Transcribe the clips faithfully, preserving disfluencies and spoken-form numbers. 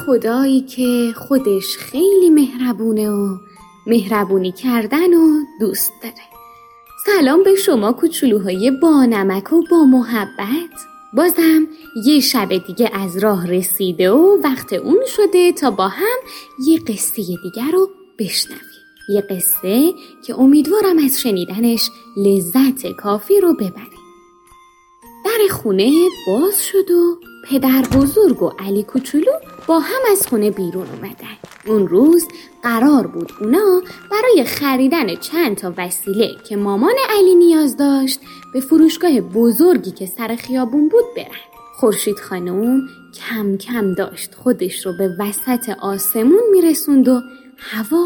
خدایی که خودش خیلی مهربونه و مهربونی کردن و دوست داره. سلام به شما کوچولوهای با نمک و با محبت. بازم یه شب دیگه از راه رسیده و وقت اون شده تا با هم یه قصه دیگر رو بشنویم. یه قصه که امیدوارم از شنیدنش لذت کافی رو ببریم. در خونه باز شد و پدر بزرگ و علی کوچولو با هم از خونه بیرون اومدن. اون روز قرار بود اونا برای خریدن چند تا وسیله که مامان علی نیاز داشت به فروشگاه بزرگی که سر خیابون بود برن. خورشید خانم کم کم داشت خودش رو به وسط آسمون میرسوند و هوا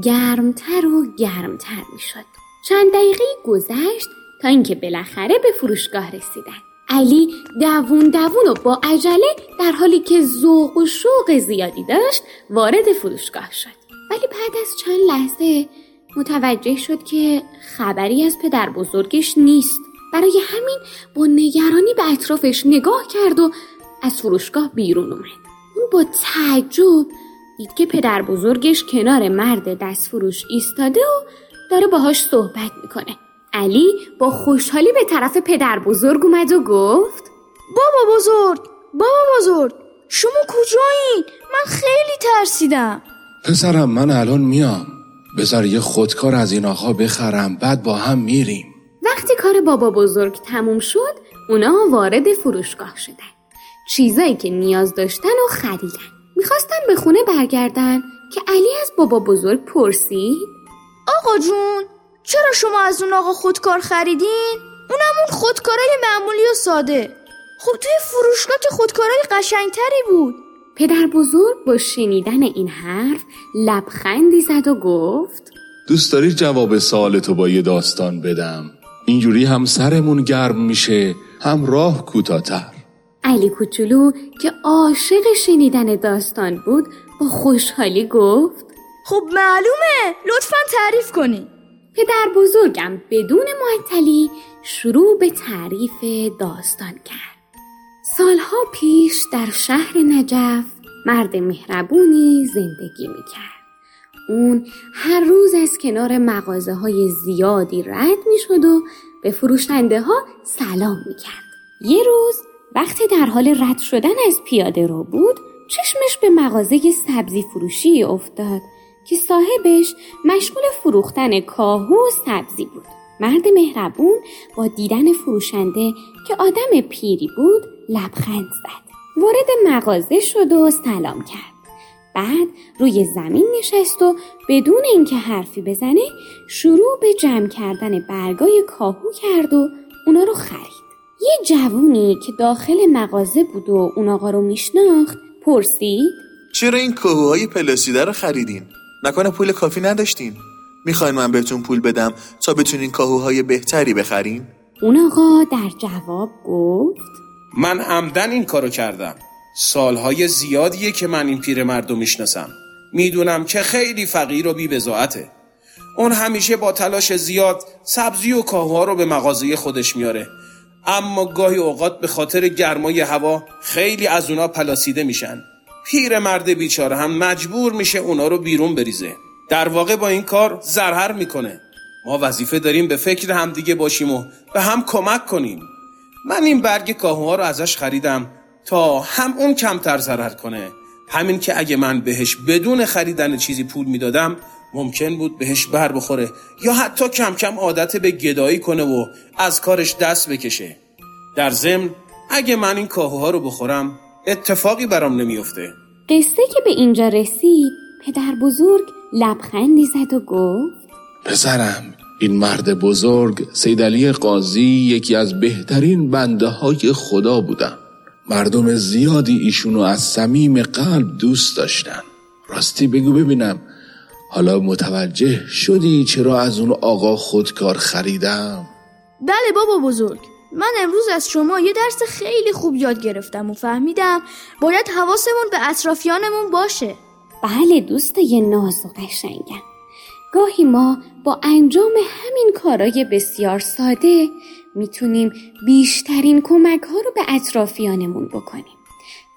گرمتر و گرمتر میشد. چند دقیقه گذشت تا اینکه بالاخره به فروشگاه رسیدن. علی دوون دوون و با عجله در حالی که ذوق و شوق زیادی داشت وارد فروشگاه شد. ولی بعد از چند لحظه متوجه شد که خبری از پدر بزرگش نیست. برای همین با نگرانی به اطرافش نگاه کرد و از فروشگاه بیرون اومد. اون با تعجب دید که پدر بزرگش کنار مرد دستفروش ایستاده و داره باهاش صحبت میکنه. علی با خوشحالی به طرف پدر بزرگ اومد و گفت: بابا بزرگ، بابا بزرگ، شما کجایین؟ من خیلی ترسیدم. پسرم من الان میام. بذار یه خودکار از این آقا بخرم بعد با هم میریم. وقتی کار بابا بزرگ تموم شد اونا وارد فروشگاه شدن. چیزایی که نیاز داشتن و خریدن. میخواستن به خونه برگردن که علی از بابا بزرگ پرسید: آقا جون، چرا شما از اون آقا خودکار خریدین؟ اونم اون خودکارای معمولی و ساده. خب توی فروشگاه که خودکارای قشنگتری بود. پدر بزرگ با شنیدن این حرف لبخندی زد و گفت: دوست داری جواب سوالتو با یه داستان بدم؟ اینجوری هم سرمون گرم میشه هم راه کوتاه‌تر. علی کوچولو که عاشق شنیدن داستان بود با خوشحالی گفت: خب معلومه، لطفاً تعریف کنی. پدر بزرگم بدون معطلی شروع به تعریف داستان کرد. سالها پیش در شهر نجف مرد مهربونی زندگی میکرد. اون هر روز از کنار مغازه های زیادی رد میشد و به فروشنده ها سلام میکرد. یه روز وقتی در حال رد شدن از پیاده رو بود چشمش به مغازه سبزی فروشی افتاد که صاحبش مشغول فروختن کاهو و سبزی بود. مرد مهربون با دیدن فروشنده که آدم پیری بود لبخند زد. وارد مغازه شد و سلام کرد. بعد روی زمین نشست و بدون اینکه حرفی بزنه شروع به جمع کردن برگای کاهو کرد و اونا رو خرید. یه جوونی که داخل مغازه بود و اون آقا رو میشناخت پرسید: چرا این کاهوهای پلاستیده رو خریدین؟ نکنه پول کافی نداشتین؟ میخواین من بهتون پول بدم تا بتونین کاهوهای بهتری بخرین؟ اون آقا در جواب گفت: من عمدن این کارو کردم. سالهای زیادیه که من این پیرمردو میشناسم. میدونم که خیلی فقیر و بی بضاعته. اون همیشه با تلاش زیاد سبزی و کاهوها رو به مغازه خودش میاره. اما گاهی اوقات به خاطر گرمای هوا خیلی از اونا پلاسیده میشن. پیرمرد بیچاره هم مجبور میشه اونا رو بیرون بریزه. در واقع با این کار ضرر میکنه. ما وظیفه داریم به فکر همدیگه باشیم و به هم کمک کنیم. من این برگ کاهوها رو ازش خریدم تا هم اون کمتر ضرر کنه. همین که اگه من بهش بدون خریدن چیزی پول میدادم ممکن بود بهش بر بخوره یا حتی کم کم عادت به گدایی کنه و از کارش دست بکشه. در ضمن اگه من این کاهوها رو بخورم اتفاقی برام نمیفته. قصه که به اینجا رسید پدر بزرگ لبخندی زد و گفت: پسرم، این مرد بزرگ سید علی قاضی یکی از بهترین بنده های خدا بودن. مردم زیادی ایشونو از صمیم قلب دوست داشتن. راستی بگو ببینم، حالا متوجه شدی چرا از اون آقا خودکار خریدم؟ بله بابا بزرگ، من امروز از شما یه درس خیلی خوب یاد گرفتم و فهمیدم باید حواسمون به اطرافیانمون باشه. بله دوستای ناز و قشنگم، گاهی ما با انجام همین کارای بسیار ساده میتونیم بیشترین کمک ها رو به اطرافیانمون بکنیم.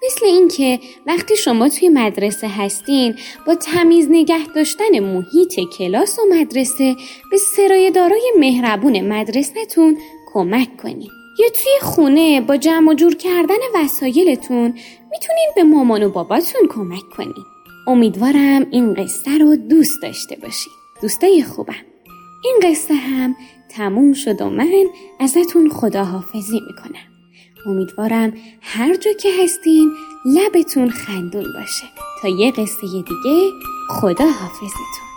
مثل این که وقتی شما توی مدرسه هستین با تمیز نگه داشتن محیط کلاس و مدرسه به سرایه‌دارای مهربون مدرسه‌تون کمک کنین. یا توی خونه با جمع و جور کردن وسایلتون میتونین به مامان و باباتون کمک کنین. امیدوارم این قصه رو دوست داشته باشین. دوستای خوبم، این قصه هم تموم شد و من ازتون خداحافظی میکنم. امیدوارم هر جا که هستین لبتون خندون باشه. تا یه قصه دیگه، خداحافظتون.